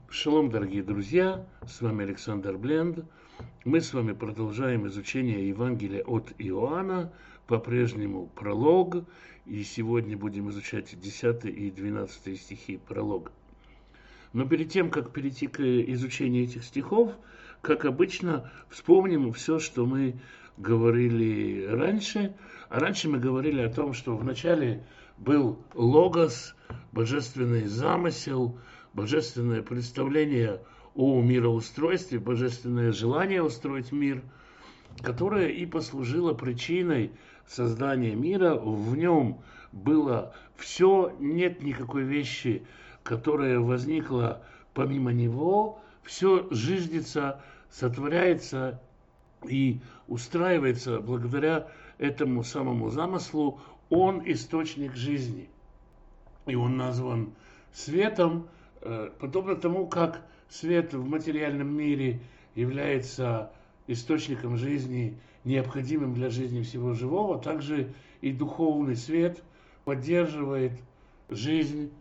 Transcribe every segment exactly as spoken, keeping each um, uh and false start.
Шалом, дорогие друзья, с вами Александр Бленд. Мы с вами продолжаем изучение Евангелия от Иоанна, по-прежнему пролог, и сегодня будем изучать десятый и двенадцатый стихи пролога. Но перед тем, как перейти к изучению этих стихов, как обычно, вспомним все, что мы говорили раньше. А раньше мы говорили о том, что вначале был логос, божественный замысел, божественное представление о мироустройстве, божественное желание устроить мир, которое и послужило причиной создания мира. В нем было все, нет никакой вещи, которая возникла помимо него. Все зиждется, сотворяется и устраивается благодаря этому самому замыслу. Он источник жизни. И он назван светом, подобно тому, как свет в материальном мире является источником жизни, необходимым для жизни всего живого, также и духовный свет поддерживает жизнь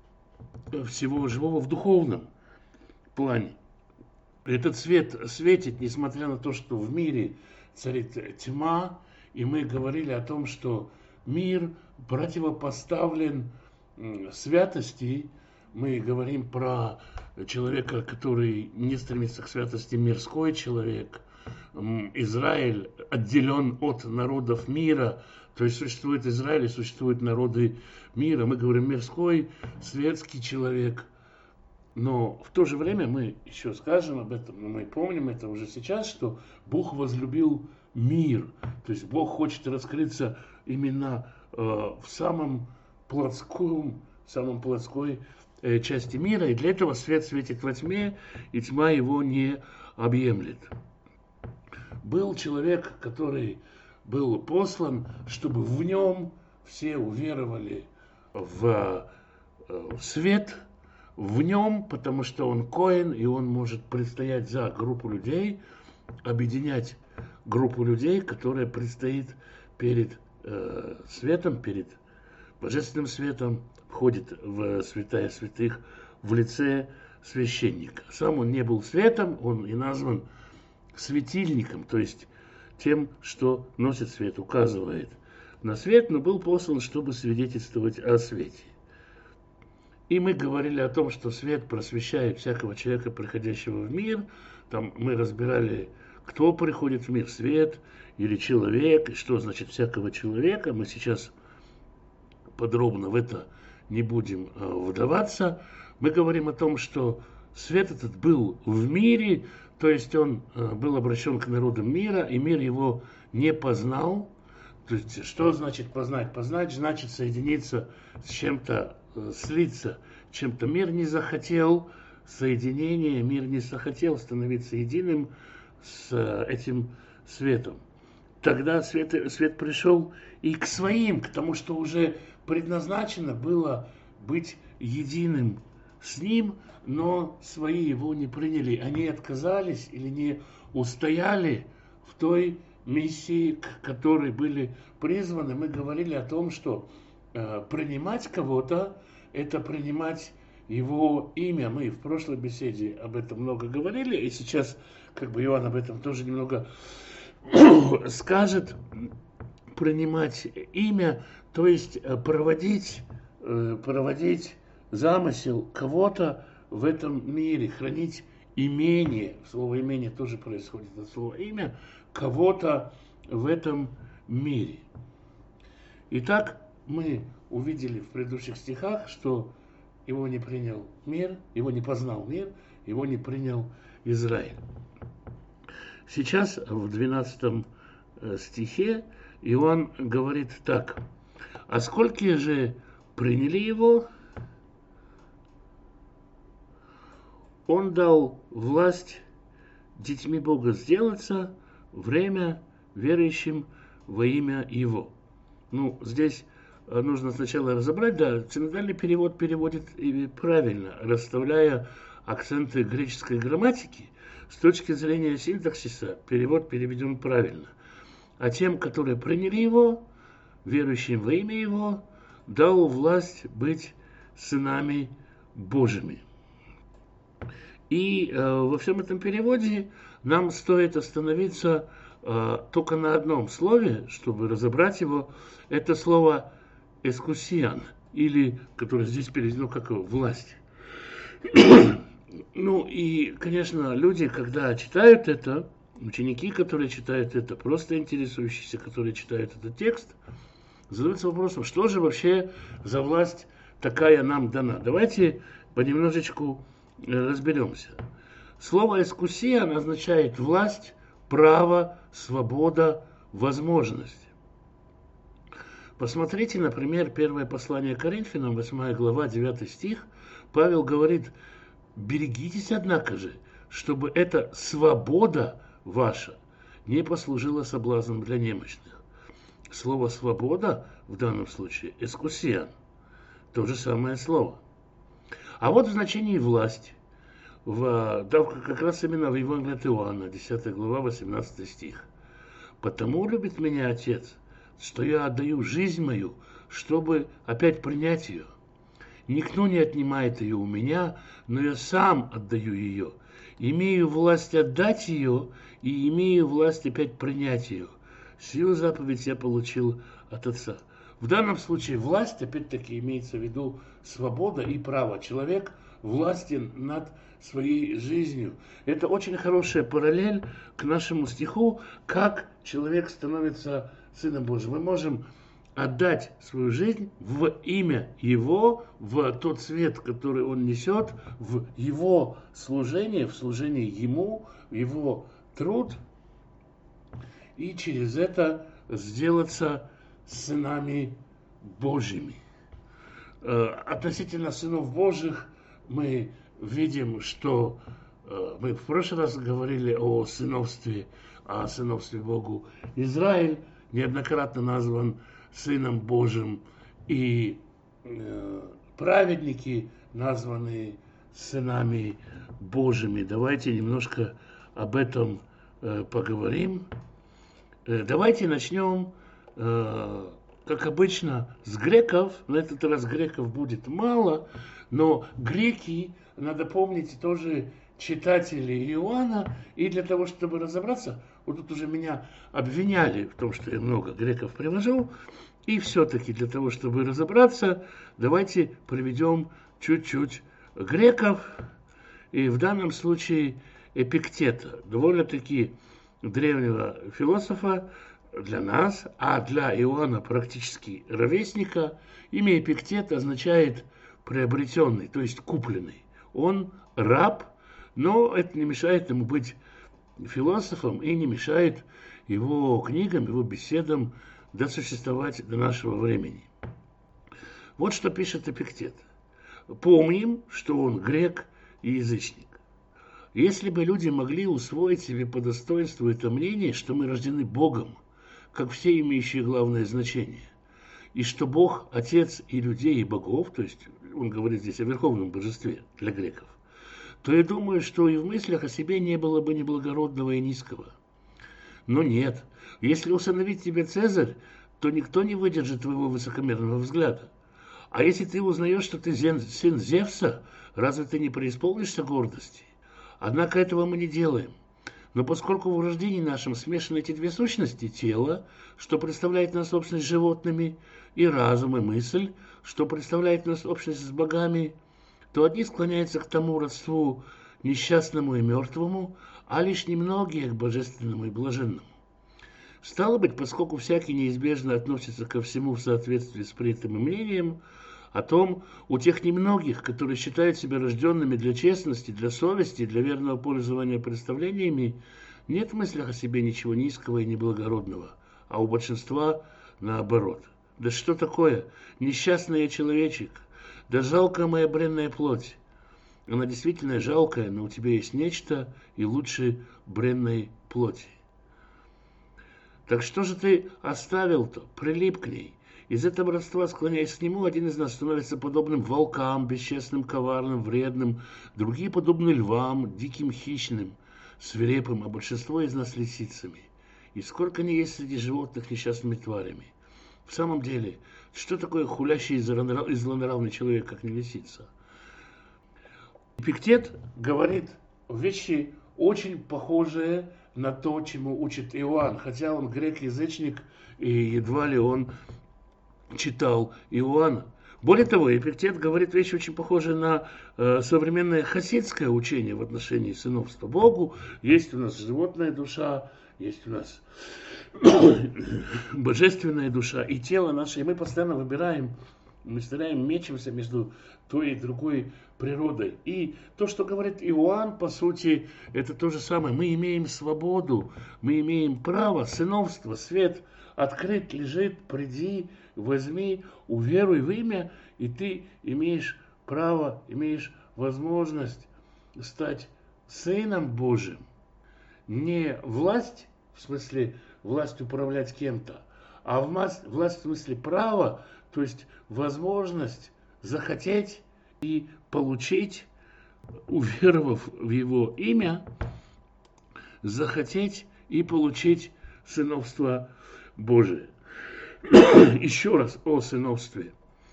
всего живого в духовном плане. Этот свет светит, несмотря на то, что в мире царит тьма, и мы говорили о том, что мир противопоставлен святости. Мы говорим про человека, который не стремится к святости, мирской человек. Израиль отделен от народов мира, то есть существует Израиль и существуют народы мира. Мы говорим мирской, светский человек. Но в то же время мы еще скажем об этом, но мы помним это уже сейчас, что Бог возлюбил мир. То есть Бог хочет раскрыться именно э, в самом плотском, самом плотской э, части мира. И для этого свет светит во тьме, и тьма его не объемлет. Был человек, который был послан, чтобы в нем все уверовали в э, свет, в нем, потому что он коэн, и он может предстоять за группу людей, объединять группу людей, которая предстоит перед э, светом, перед божественным светом, входит в святая святых в лице священника. Сам он не был светом, он и назван светильником, то есть тем, что носит свет, указывает на свет, но был послан, чтобы свидетельствовать о свете. И мы говорили о том, что свет просвещает всякого человека, приходящего в мир. Там мы разбирали, кто приходит в мир, свет или человек, и что значит всякого человека. Мы сейчас подробно в это не будем вдаваться. Мы говорим о том, что свет этот был в мире, то есть он был обращен к народам мира, и мир его не познал. То есть что значит познать? Познать значит соединиться с чем-то, слиться чем-то. Мир не захотел соединения, мир не захотел становиться единым с этим светом. Тогда свет, свет пришел и к своим, к тому, что уже предназначено было быть единым с ним, но свои его не приняли. Они отказались или не устояли в той миссии, к которой были призваны. Мы говорили о том, что э, принимать кого-то – это принимать его имя. Мы в прошлой беседе об этом много говорили, и сейчас как бы Иоанн об этом тоже немного скажет. Принимать имя, то есть проводить, э, проводить замысел кого-то в этом мире, хранить имение. Слово имение тоже происходит от слова имя, кого-то в этом мире. Итак, мы увидели в предыдущих стихах, что его не принял мир, его не познал мир, его не принял Израиль. Сейчас в двенадцатом стихе Иоанн говорит так: «А сколько же приняли его, он дал власть детьми Бога сделаться, время верующим во имя Его». Ну, здесь нужно сначала разобрать, да, синодальный перевод переводит правильно, расставляя акценты греческой грамматики. С точки зрения синтаксиса перевод переведен правильно. А тем, которые приняли его, верующим во имя его, дал власть быть сынами Божьими. И э, во всем этом переводе нам стоит остановиться э, только на одном слове, чтобы разобрать его. Это слово «эскусиан», или, которое здесь переведено как «власть». Ну и, конечно, люди, когда читают это, ученики, которые читают это, просто интересующиеся, которые читают этот текст, задаются вопросом, что же вообще за власть такая нам дана. Давайте понемножечку разберемся. Слово «эскусиан» означает власть, право, свобода, возможность. Посмотрите, например, первое послание Коринфянам, восьмая глава, девятый стих. Павел говорит: «Берегитесь, однако же, чтобы эта свобода ваша не послужила соблазном для немощных». Слово «свобода» в данном случае «эскусиан» – то же самое слово. А вот в значении «власть», в, да, как раз именно в Евангелии от Иоанна, десятая глава, восемнадцатый стих. «Потому любит меня Отец, что я отдаю жизнь мою, чтобы опять принять ее. Никто не отнимает ее у меня, но я сам отдаю ее. Имею власть отдать ее и имею власть опять принять ее. Сию заповедь я получил от Отца». В данном случае власть, опять-таки, имеется в виду свобода и право. Человек властен над своей жизнью. Это очень хорошая параллель к нашему стиху, как человек становится Сыном Божьим. Мы можем отдать свою жизнь в имя Его, в тот свет, который Он несет, в Его служение, в служение Ему, в Его труд, и через это сделаться сынами Божьими. Относительно сынов Божьих мы видим, что мы в прошлый раз говорили о сыновстве, о сыновстве Богу. Израиль неоднократно назван Сыном Божьим, и праведники названы сынами Божьими. Давайте немножко об этом поговорим. Давайте начнем, как обычно, с греков. На этот раз греков будет мало, но греки, надо помнить, тоже читатели Иоанна. И для того, чтобы разобраться, вот тут уже меня обвиняли в том, что я много греков привожу. И все-таки для того, чтобы разобраться, давайте приведем чуть-чуть греков. И в данном случае Эпиктета, довольно-таки древнего философа для нас, а для Иоанна практически ровесника. Имя Эпиктет означает приобретенный, то есть купленный. Он раб, но это не мешает ему быть философом и не мешает его книгам, его беседам досуществовать до нашего времени. Вот что пишет Эпиктет. «Помним, что он грек и язычник. Если бы люди могли усвоить себе по достоинству это мнение, что мы рождены Богом, как все имеющие главное значение, и что Бог – Отец и людей, и богов», то есть он говорит здесь о верховном божестве для греков, то я думаю, что и в мыслях о себе не было бы ни благородного и низкого. Но нет, если усыновить тебя Цезарь, то никто не выдержит твоего высокомерного взгляда. А если ты узнаешь, что ты сын Зевса, разве ты не преисполнишься гордости? Однако этого мы не делаем. Но поскольку в рождении нашем смешаны эти две сущности, тело, что представляет нас общность с животными, и разум, и мысль, что представляет нас общность с богами, то одни склоняются к тому родству несчастному и мертвому, а лишь немногие к божественному и блаженному. Стало быть, поскольку всякий неизбежно относится ко всему в соответствии с принятым мнением, о том, у тех немногих, которые считают себя рожденными для честности, для совести, для верного пользования представлениями, нет в мыслях о себе ничего низкого и неблагородного, а у большинства наоборот. Да что такое? Несчастный я человечек, да жалкая моя бренная плоть. Она действительно жалкая, но у тебя есть нечто и лучше бренной плоти. Так что же ты оставил-то? Прилип к ней. Из этого родства, склоняясь к нему, один из нас становится подобным волкам, бесчестным, коварным, вредным, другие подобны львам, диким, хищным, свирепым, а большинство из нас лисицами. И сколько не есть среди животных несчастными тварями. В самом деле, что такое хулящий и злонравный человек, как не лисица? Эпиктет говорит вещи очень похожие на то, чему учит Иоанн, хотя он грек-язычник, и едва ли он читал Иоанна. Более того, Эпиктет говорит вещи очень похожие на э, современное хасидское учение в отношении сыновства. Богу есть у нас животная душа, есть у нас божественная душа и тело наше, и мы постоянно выбираем, мы стараем, мечемся между той и другой природой. И то, что говорит Иоанн, по сути, это то же самое. Мы имеем свободу, мы имеем право, сыновство, свет открыт, лежит, приди, возьми, уверуй в имя, и ты имеешь право, имеешь возможность стать сыном Божьим. Не власть, в смысле власть управлять кем-то, а власть, власть в смысле права, то есть возможность захотеть и получить, уверовав в его имя, захотеть и получить сыновство Божие. Еще раз о сыновстве.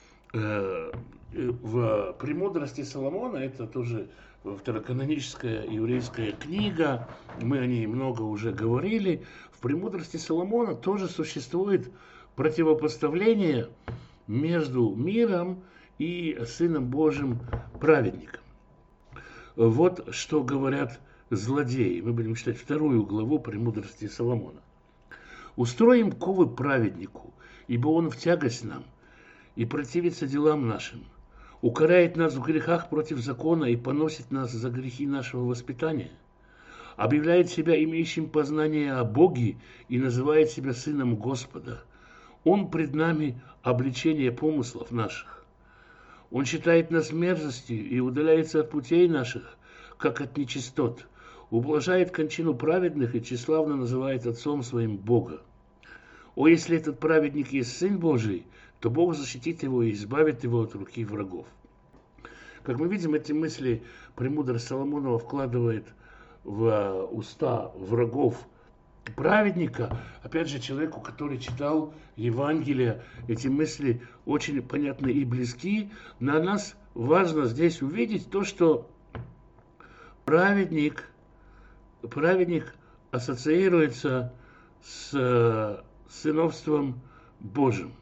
В «Премудрости Соломона», это тоже второканоническая еврейская книга, мы о ней много уже говорили, в «Премудрости Соломона» тоже существует противопоставление между миром и Сыном Божьим праведником. Вот что говорят злодеи. Мы будем читать вторую главу «Премудрости Соломона». «Устроим ковы праведнику, ибо он в тягость нам, и противится делам нашим, укоряет нас в грехах против закона и поносит нас за грехи нашего воспитания, объявляет себя имеющим познание о Боге и называет себя сыном Господа. Он пред нами обличение помыслов наших. Он считает нас мерзостью и удаляется от путей наших, как от нечистот, ублажает кончину праведных и тщеславно называет отцом своим Бога. О, если этот праведник есть Сын Божий, то Бог защитит его и избавит его от руки врагов». Как мы видим, эти мысли премудрость Соломонова вкладывает в уста врагов праведника. Опять же, человеку, который читал Евангелие, эти мысли очень понятны и близки. На нас важно здесь увидеть то, что праведник, праведник ассоциируется с сыновством Божьим.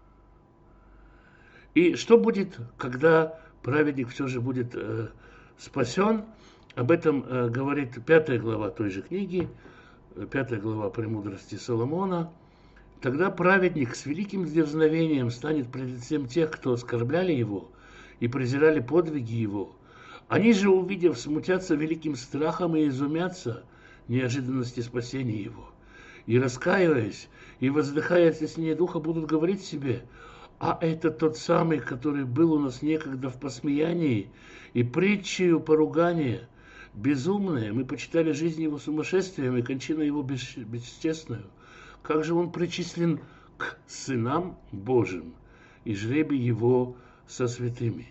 И что будет, когда праведник все же будет э, спасен? Об этом э, говорит пятая глава той же книги, пятая глава «Премудрости Соломона». «Тогда праведник с великим дерзновением станет пред лицем тех, кто оскорбляли его и презирали подвиги его. Они же, увидев, смутятся великим страхом и изумятся неожиданности спасения его. И, раскаиваясь, и воздыхая от теснения духа, будут говорить себе: а это тот самый, который был у нас некогда в посмеянии и притчею поругания. Безумное, мы почитали жизнь его сумасшествием и кончину его бесчестную. Как же он причислен к сынам Божьим, и жребий его со святыми».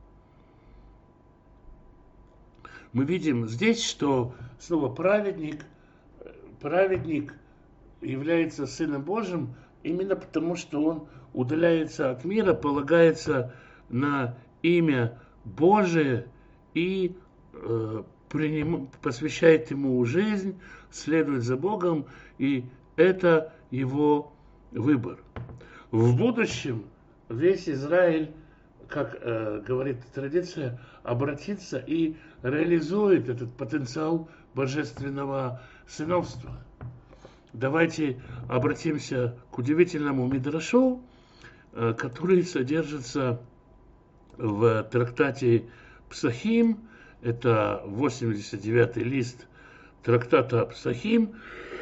Мы видим здесь, что снова праведник, праведник является Сыном Божьим именно потому, что он удаляется от мира, полагается на имя Божие и э, приним, посвящает ему жизнь, следует за Богом, и это его выбор. В будущем весь Израиль, как э, говорит традиция, обратится и реализует этот потенциал божественного сыновства. Давайте обратимся к удивительному мидрашу, который содержится в трактате Псахим. Это восемьдесят девятый лист трактата Псахим.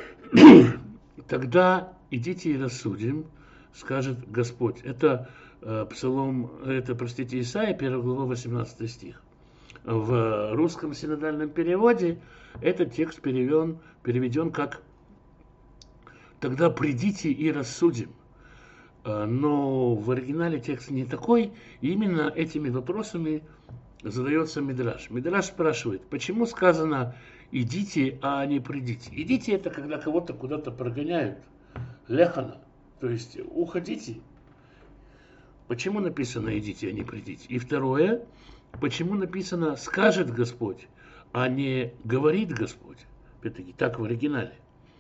«Тогда идите и рассудим, скажет Господь». Это псалом, это, простите, Исаия, первая глава, восемнадцатый стих. В русском синодальном переводе этот текст переведен, переведен как «тогда придите и рассудим». Но в оригинале текст не такой, и именно этими вопросами задается Мидраш. Мидраш спрашивает, почему сказано «идите, а не придите». «Идите» — это когда кого-то куда-то прогоняют, лехана, то есть уходите. Почему написано «идите, а не придите»? И второе, Почему написано «скажет Господь», а не «говорит Господь»? Опять-таки, так в оригинале.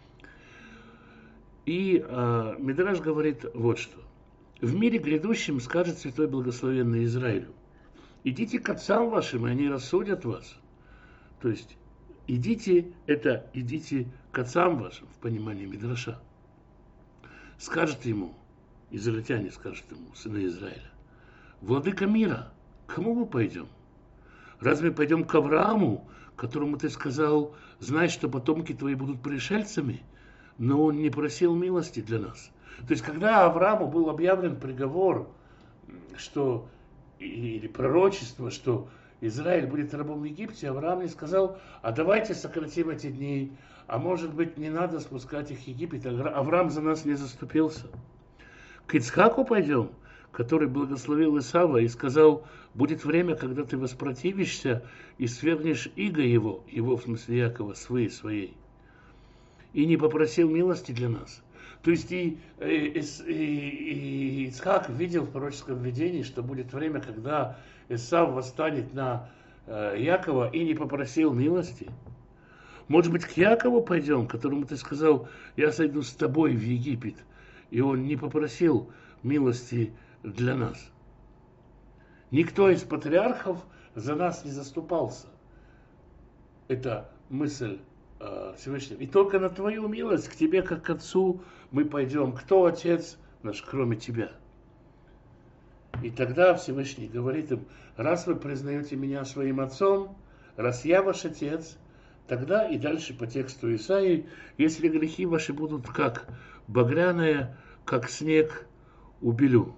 И э, Мидраш говорит вот что. В мире грядущем скажет святой благословенный Израилю: идите к отцам вашим, и они рассудят вас. То есть, идите, это идите к отцам вашим, в понимании Мидраша. Скажет ему, израильтяне скажут ему, сыны Израиля: владыка мира, к кому мы пойдем? Разве пойдем к Аврааму, которому ты сказал: знай, что потомки твои будут пришельцами? Но он не просил милости для нас. То есть, когда Аврааму был объявлен приговор, что, или пророчество, что Израиль будет рабом в Египте, Авраам не сказал: а давайте сократим эти дни, а может быть, не надо спускать их в Египет. Авраам за нас не заступился. К Ицхаку пойдем, который благословил Исава и сказал: будет время, когда ты воспротивишься и свергнешь иго его, его в смысле Якова, своей своей, и не попросил милости для нас. То есть и, и, и, и Ицхак видел в пророческом видении, что будет время, когда Исав восстанет на э, Якова и не попросил милости. Может быть, к Якову пойдем, которому ты сказал: я сойду с тобой в Египет, и он не попросил милости для нас. Никто из патриархов за нас не заступался. Это мысль Всевышнего. И только на твою милость, к тебе, как к отцу, мы пойдем. Кто отец наш, кроме тебя? И тогда Всевышний говорит им: раз вы признаете меня своим отцом, раз я ваш отец, тогда и дальше по тексту Исаии: если грехи ваши будут как багряное, как снег, убелю.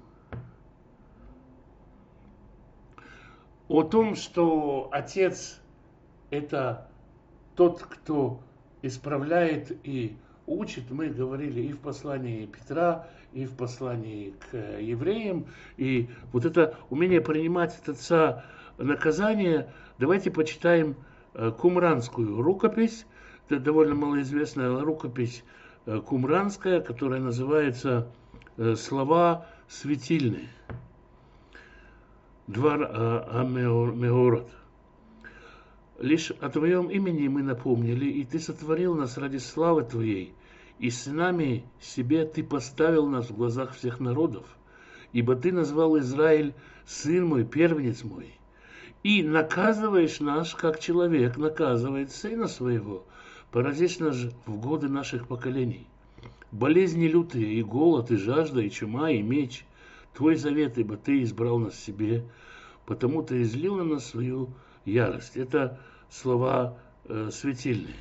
О том, что отец – это тот, кто исправляет и учит, мы говорили и в послании Петра, и в послании к евреям. И вот это умение принимать от отца наказание, давайте почитаем кумранскую рукопись. Это довольно малоизвестная рукопись кумранская, которая называется «Слова светильные». Двар Амеорот. Лишь о Твоем имени мы напомнили, и Ты сотворил нас ради славы Твоей, и сынами себе Ты поставил нас в глазах всех народов, ибо Ты назвал Израиль сын мой, первенец мой, и наказываешь нас, как человек наказывает сына своего, поразишь нас в годы наших поколений. Болезни лютые, и голод, и жажда, и чума, и меч, Твой завет, ибо Ты избрал нас себе, потому Ты излил на нас свою ярость. Это слова э, светильные.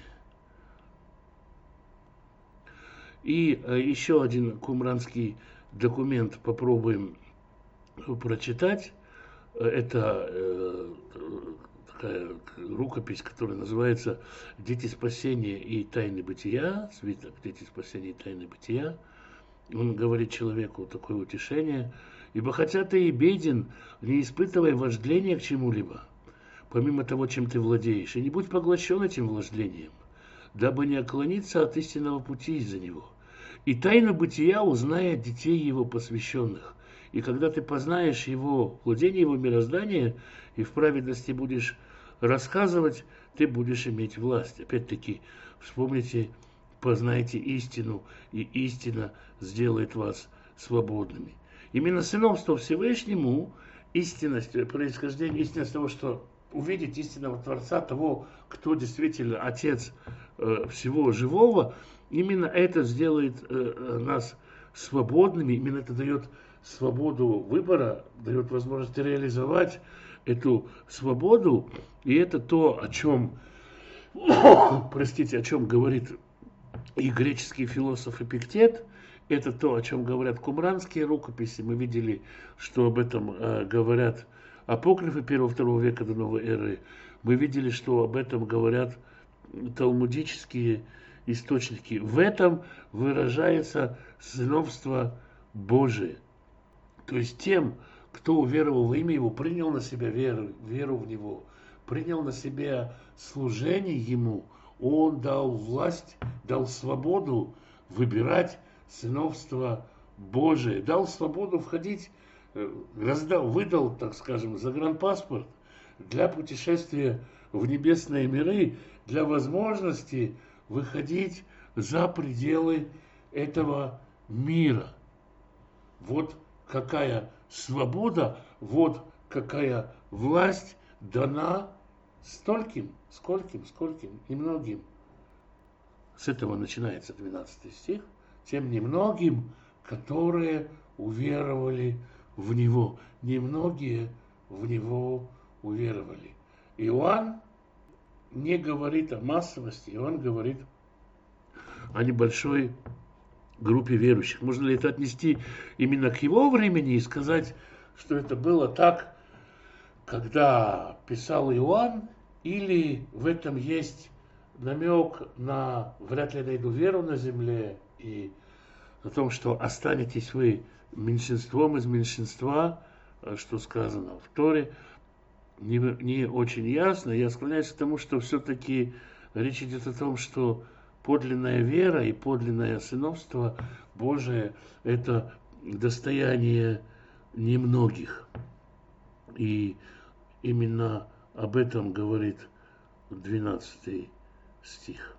И э, еще один кумранский документ попробуем прочитать. Это э, такая рукопись, которая называется «Дети спасения и тайны бытия», свиток «Дети спасения и тайны бытия». Он говорит человеку такое утешение: «Ибо хотя ты и беден, не испытывай вожделения к чему-либо, помимо того, чем ты владеешь, и не будь поглощен этим вожделением, дабы не отклониться от истинного пути из-за него. И тайну бытия узнай от детей его посвященных, и когда ты познаешь его, владение его мироздания, и в праведности будешь рассказывать, ты будешь иметь власть». Опять-таки, вспомните: познайте истину, и истина сделает вас свободными. Именно сыновство Всевышнему, истинность, происхождение, истинность того, что увидеть истинного Творца, того, кто действительно Отец э, всего живого, именно это сделает э, нас свободными, именно это дает свободу выбора, дает возможность реализовать эту свободу, и это то, о чем, простите, о чем говорит и греческий философ Эпиктет, это то, о чем говорят кумранские рукописи. Мы видели, что об этом э, говорят апокрифы первого-второго века до новой эры. Мы видели, что об этом говорят талмудические источники. В этом выражается сыновство Божие. То есть тем, кто уверовал во имя Его, принял на себя веру, веру в Него, принял на себя служение Ему, Он дал власть, дал свободу выбирать сыновство Божие, дал свободу входить, раздал, выдал, так скажем, загранпаспорт, для путешествия в небесные миры, для возможности выходить за пределы этого мира. Вот какая свобода, вот какая власть дана стольким, скольким, скольким, немногим. С этого начинается двенадцатый стих. Тем немногим, которые уверовали в Него. Немногие в Него уверовали. Иоанн не говорит о массовости, Иоанн говорит о небольшой группе верующих. Можно ли это отнести именно к его времени и сказать, что это было так, когда писал Иоанн, или в этом есть намек на «вряд ли найду веру на земле» и о том, что останетесь вы меньшинством из меньшинства, что сказано в Торе, не, не очень ясно. Я склоняюсь к тому, что все-таки речь идет о том, что подлинная вера и подлинное сыновство Божие – это достояние немногих. И именно об этом говорит двенадцатый стих.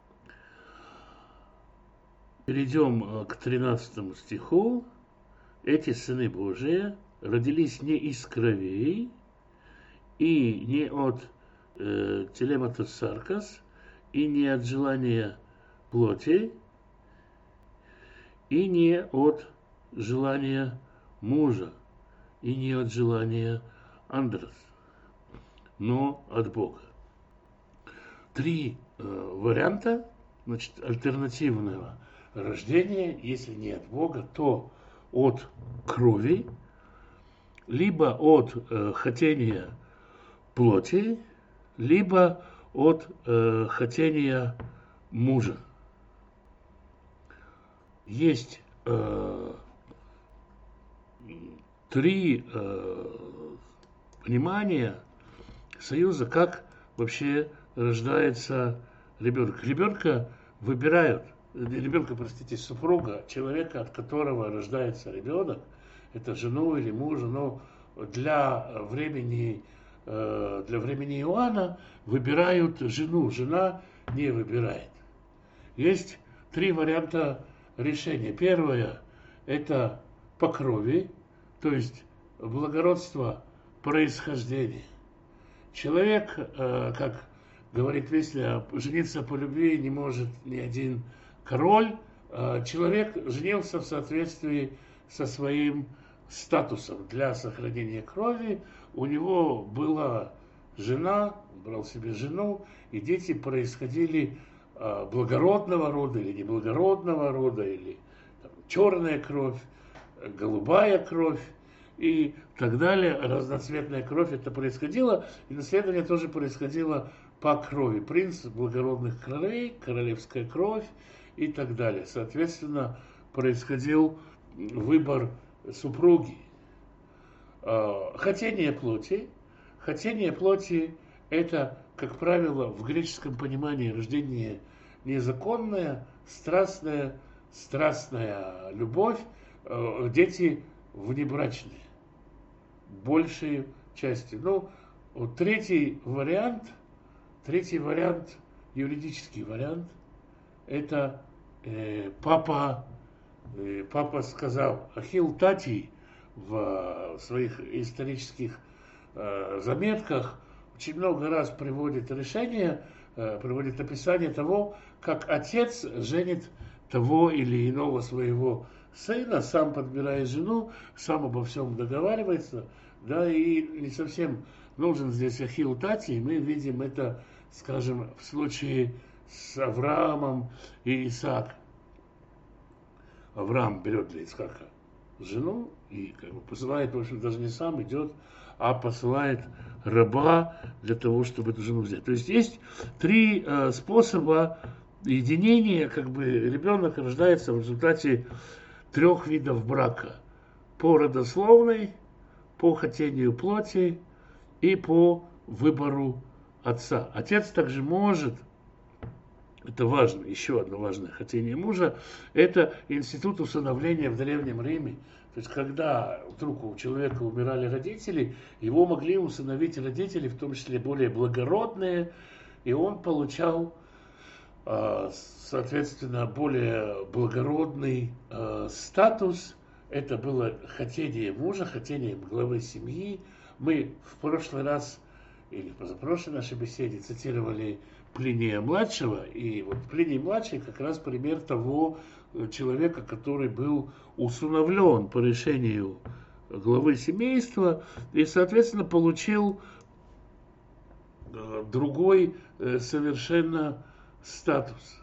Перейдем к тринадцатому стиху. Эти сыны Божии родились не из кровей и не от э, телематос саркос, и не от желания плоти, и не от желания мужа, и не от желания андрос, но от Бога. Три э, варианта, значит, альтернативного рождения, если не от Бога, то от крови, либо от э, хотения плоти, либо от э, хотения мужа. Есть э, три э, понимания союза, как вообще рождается ребенок. Ребенка выбирают, ребенка, простите, супруга, человека, от которого рождается ребенок, это жену или мужа, но для времени, э, для времени Иоанна выбирают жену, жена не выбирает. Есть три варианта решения. Первое – это по крови, то есть благородство происхождения. Человек, э, как говорит Весля, жениться по любви не может ни один король. Э, человек женился в соответствии со своим статусом. Для сохранения крови у него была жена, брал себе жену, и дети происходили э, благородного рода или неблагородного рода, или там, черная кровь, голубая кровь и так далее. Разноцветная кровь это происходило, и наследование тоже происходило по крови. Принц благородных королей, королевская кровь и так далее. Соответственно, происходил выбор супруги. Хотение плоти. Хотение плоти это, как правило, в греческом понимании рождение незаконное, страстная, страстная любовь. Дети внебрачные, большей части. Ну, вот третий вариант, третий вариант, юридический вариант, это э, папа, э, папа сказал, Ахилл Татий в своих исторических э, заметках очень много раз приводит решение, э, приводит описание того, как отец женит того или иного своего сына, сам подбирает жену, сам обо всем договаривается, да, и не совсем нужен здесь Ахилл Татий. Мы видим это, скажем, в случае с Авраамом и Исааком. Авраам берет для Исаака жену и как бы посылает, в общем, даже не сам идет, а посылает раба для того, чтобы эту жену взять. То есть есть три э, способа единения, как бы ребенок рождается в результате трех видов брака. По родословной, по хотению плоти и по выбору отца. Отец также может, это важно, еще одно важное хотение мужа, это институт усыновления в Древнем Риме. То есть, когда вдруг у человека умирали родители, его могли усыновить родители, в том числе более благородные, и он получал, соответственно, более благородный статус. Это было хотение мужа, хотение главы семьи. Мы в прошлый раз, или в позапрошлой нашей беседе, цитировали Плиния-младшего, и вот Плиний-младший как раз пример того человека, который был усыновлен по решению главы семейства и, соответственно, получил другой совершенно статус.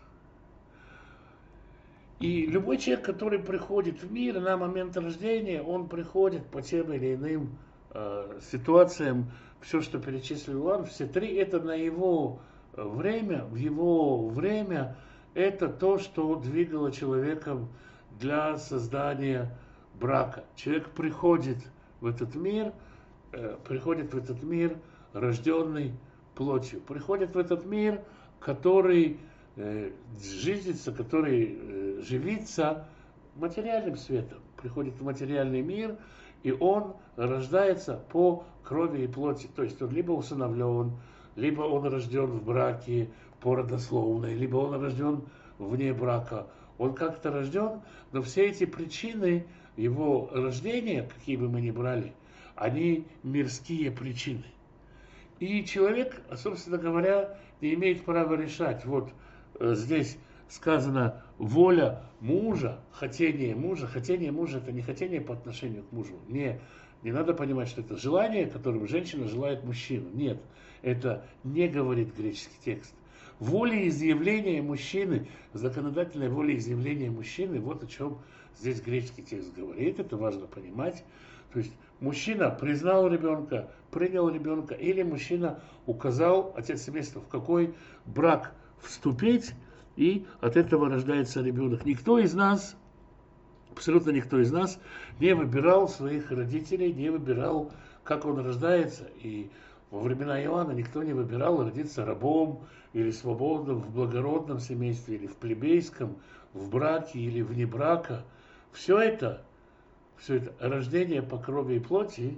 И любой человек, который приходит в мир на момент рождения, он приходит по тем или иным э, ситуациям. Все, что перечислил Иоанн, все три, это на его время, в его время, это то, что двигало человеком для создания брака. Человек приходит в этот мир, э, приходит в этот мир, рожденный плотью, приходит в этот мир, который э, жизнится, который э, живится материальным светом, приходит в материальный мир, и он рождается по крови и плоти. То есть он либо усыновлен, либо он рожден в браке по родословной, либо он рожден вне брака. Он как-то рожден, но все эти причины его рождения, какие бы мы ни брали, они мирские причины. И человек, собственно говоря, не имеет права решать. Вот э, здесь сказано воля мужа, хотение мужа. Хотение мужа — это не хотение по отношению к мужу. Не, не надо понимать, что это желание, которым женщина желает мужчину. Нет, это не говорит греческий текст. Волеизъявление мужчины, законодательное волеизъявление мужчины, вот о чем здесь греческий текст говорит. Это важно понимать. То есть мужчина признал ребенка, принял ребенка, или мужчина указал, отец семейства, в какой брак вступить, и от этого рождается ребенок. Никто из нас, абсолютно никто из нас не выбирал своих родителей, не выбирал, как он рождается. И во времена Иоанна никто не выбирал родиться рабом или свободным в благородном семействе, или в плебейском, в браке или вне брака. Все это Все это рождение по крови и плоти,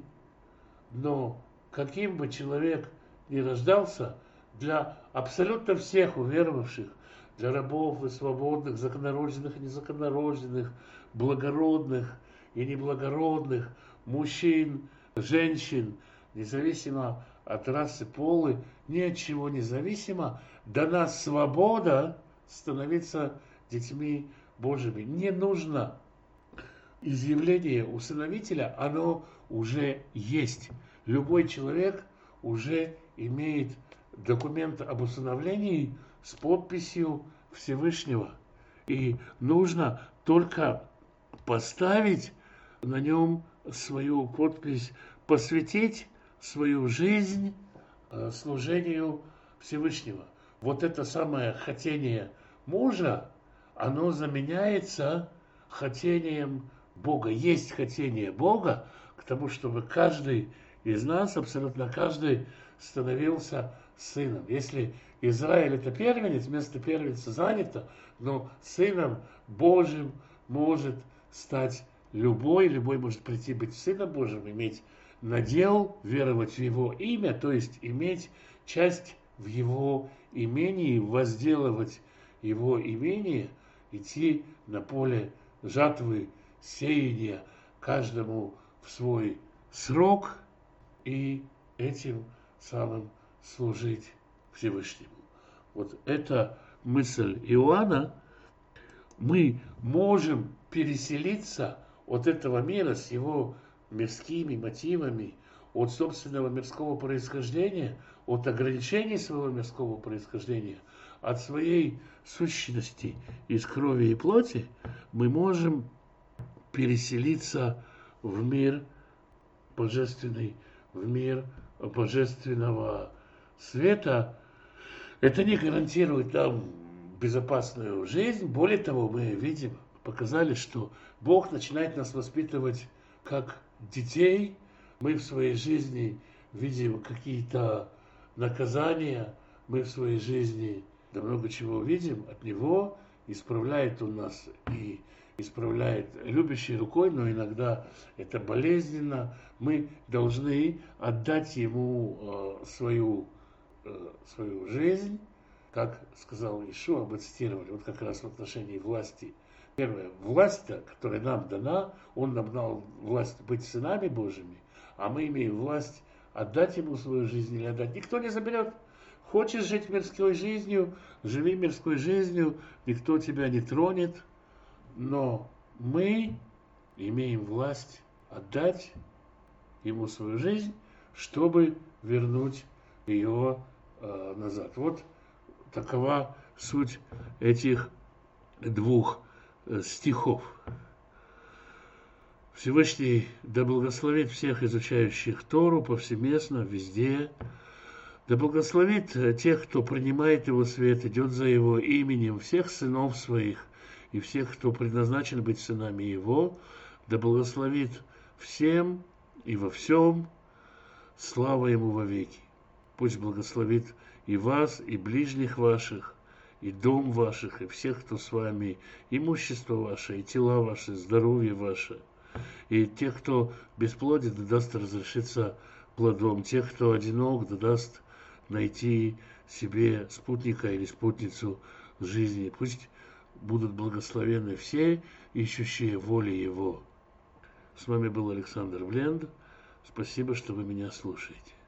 но каким бы человек ни рождался, для абсолютно всех уверовавших, для рабов и свободных, законнорожденных и незаконнорожденных, благородных и неблагородных, мужчин, женщин, независимо от расы, пола, ни от чего независимо, дана свобода становиться детьми Божьими. Не нужно изъявление усыновителя, оно уже есть. Любой человек уже имеет документ об усыновлении с подписью Всевышнего. И нужно только поставить на нем свою подпись, посвятить свою жизнь служению Всевышнего. Вот это самое хотение мужа, оно заменяется хотением Бога. Есть хотение Бога к тому, чтобы каждый из нас, абсолютно каждый, становился сыном. Если Израиль — это первенец, место первенца занято, но сыном Божьим может стать любой, любой может прийти быть сыном Божьим, иметь надел, веровать в его имя, то есть иметь часть в его имении, возделывать его имение, идти на поле жатвы, сеяния, каждому в свой срок, и этим самым служить Всевышнему. Вот эта мысль Иоанна. Мы можем переселиться от этого мира с его мирскими мотивами, от собственного мирского происхождения, от ограничений своего мирского происхождения, от своей сущности из крови и плоти, мы можем переселиться в мир божественный, в мир божественного света. Это не гарантирует нам безопасную жизнь. Более того, мы видим, показали, что Бог начинает нас воспитывать как детей. Мы в своей жизни видим какие-то наказания, мы в своей жизни да много чего видим от Него, исправляет Он нас и исправляет любящей рукой, но иногда это болезненно. Мы должны отдать ему э, свою, э, свою жизнь, как сказал Иешуа, мы цитировали, вот как раз в отношении власти. Первое, власть, которая нам дана, он нам дал власть быть сынами Божьими, а мы имеем власть отдать ему свою жизнь или отдать. Никто не заберет. Хочешь жить мирской жизнью, живи мирской жизнью, никто тебя не тронет. Но мы имеем власть отдать ему свою жизнь, чтобы вернуть ее э, назад. Вот такова суть этих двух э, стихов. Всевышний да благословит всех изучающих Тору повсеместно, везде. Да благословит тех, кто принимает его свет, идет за его именем, всех сынов своих и всех, кто предназначен быть сынами его. Да благословит всем и во всем. Слава ему вовеки. Пусть благословит и вас, и ближних ваших, и дом ваших, и всех, кто с вами, имущество ваше, и тела ваши, здоровье ваше. И тех, кто бесплоден, да даст разрешиться плодом. Тех, кто одинок, да даст найти себе спутника или спутницу жизни. Пусть будут благословенны все, ищущие воли Его. С вами был Александр Бленд. Спасибо, что вы меня слушаете.